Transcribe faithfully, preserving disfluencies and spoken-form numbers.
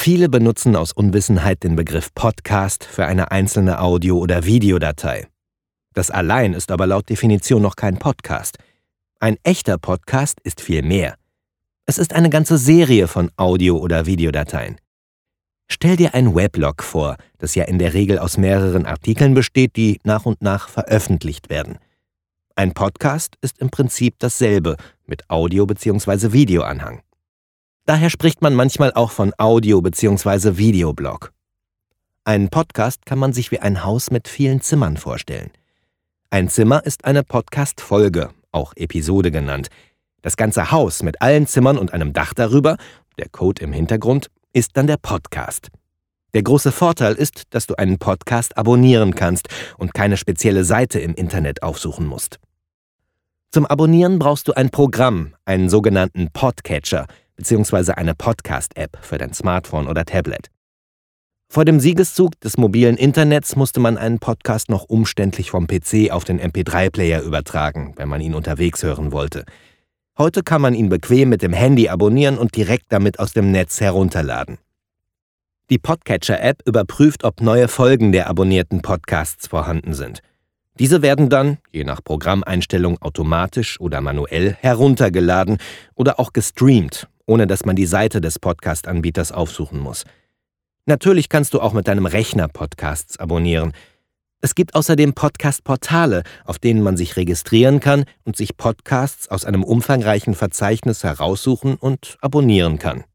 Viele benutzen aus Unwissenheit den Begriff Podcast für eine einzelne Audio- oder Videodatei. Das allein ist aber laut Definition noch kein Podcast. Ein echter Podcast ist viel mehr. Es ist eine ganze Serie von Audio- oder Videodateien. Stell dir ein Weblog vor, das ja in der Regel aus mehreren Artikeln besteht, die nach und nach veröffentlicht werden. Ein Podcast ist im Prinzip dasselbe, mit Audio- bzw. Videoanhang. Daher spricht man manchmal auch von Audio- bzw. Videoblog. Einen Podcast kann man sich wie ein Haus mit vielen Zimmern vorstellen. Ein Zimmer ist eine Podcast-Folge, auch Episode genannt. Das ganze Haus mit allen Zimmern und einem Dach darüber, der Code im Hintergrund, ist dann der Podcast. Der große Vorteil ist, dass du einen Podcast abonnieren kannst und keine spezielle Seite im Internet aufsuchen musst. Zum Abonnieren brauchst du ein Programm, einen sogenannten Podcatcher bzw. eine Podcast-App für dein Smartphone oder Tablet. Vor dem Siegeszug des mobilen Internets musste man einen Podcast noch umständlich vom P C auf den M P drei Player übertragen, wenn man ihn unterwegs hören wollte. Heute kann man ihn bequem mit dem Handy abonnieren und direkt damit aus dem Netz herunterladen. Die Podcatcher-App überprüft, ob neue Folgen der abonnierten Podcasts vorhanden sind. Diese werden dann, je nach Programmeinstellung automatisch oder manuell, heruntergeladen oder auch gestreamt, ohne dass man die Seite des Podcast-Anbieters aufsuchen muss. Natürlich kannst du auch mit deinem Rechner Podcasts abonnieren. Es gibt außerdem Podcast-Portale, auf denen man sich registrieren kann und sich Podcasts aus einem umfangreichen Verzeichnis heraussuchen und abonnieren kann.